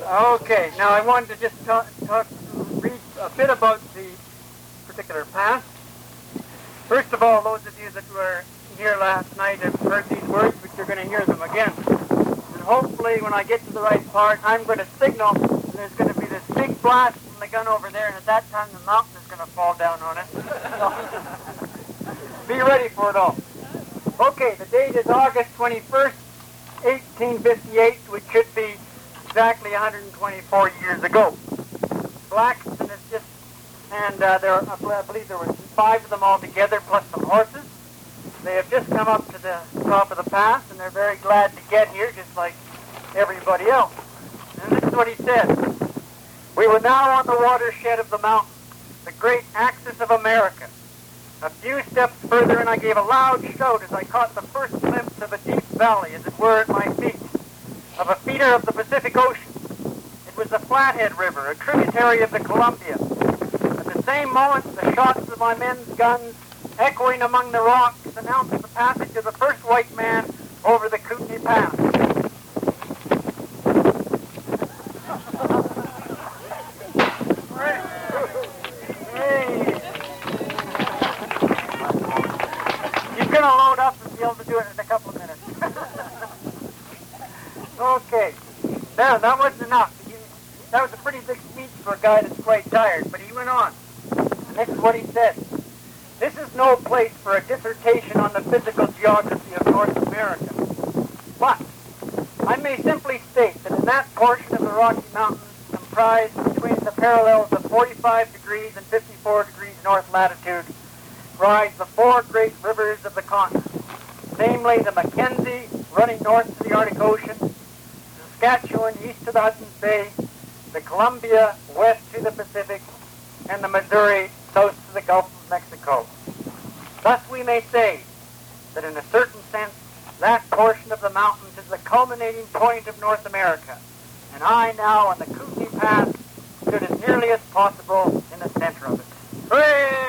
Okay, now I wanted to just read a bit about the particular past. First of all, those of you that were here last night have heard these words, but you're going to hear them again. And hopefully when I get to the right part, I'm going to signal, and there's going to be this big blast from the gun over there, and at that time the mountain is going to fall down on it. So, be ready for it all. Okay, the date is August 21st, 1858, which should be exactly 124 years ago. Blackston is just, and I believe there were 5 of them altogether, plus some horses. They have just come up to the top of the pass, and they're very glad to get here, just like everybody else. And this is what he said. We were now on the watershed of the mountain, the great axis of America. A few steps further, and I gave a loud shout as I caught the first glimpse of a deep valley, as it were, at my feet, of a feeder of the Pacific Ocean. It was the Flathead River, a tributary of the Columbia. At the same moment, the shots of my men's guns, echoing among the rocks, announced the passage of the first white man over the Kootenai Pass. He's going to load up and be able to do it in a couple of minutes. Okay. Now, that wasn't enough. That was a pretty big speech for a guy that's quite tired, but he went on. And this is what he said. This is no place for a dissertation on the physical geography of North America. But I may simply state that in that portion of the Rocky Mountains comprised between the parallels of 45 degrees and 54 degrees north latitude rise the 4 great rivers of the continent, namely the Mackenzie, running north to the Arctic Ocean, Saskatchewan east to the Hudson's Bay, the Columbia west to the Pacific, and the Missouri south to the Gulf of Mexico. Thus we may say that in a certain sense, that portion of the mountains is the culminating point of North America, and I now on the Kootenai Pass stood as nearly as possible in the center of it. Hooray!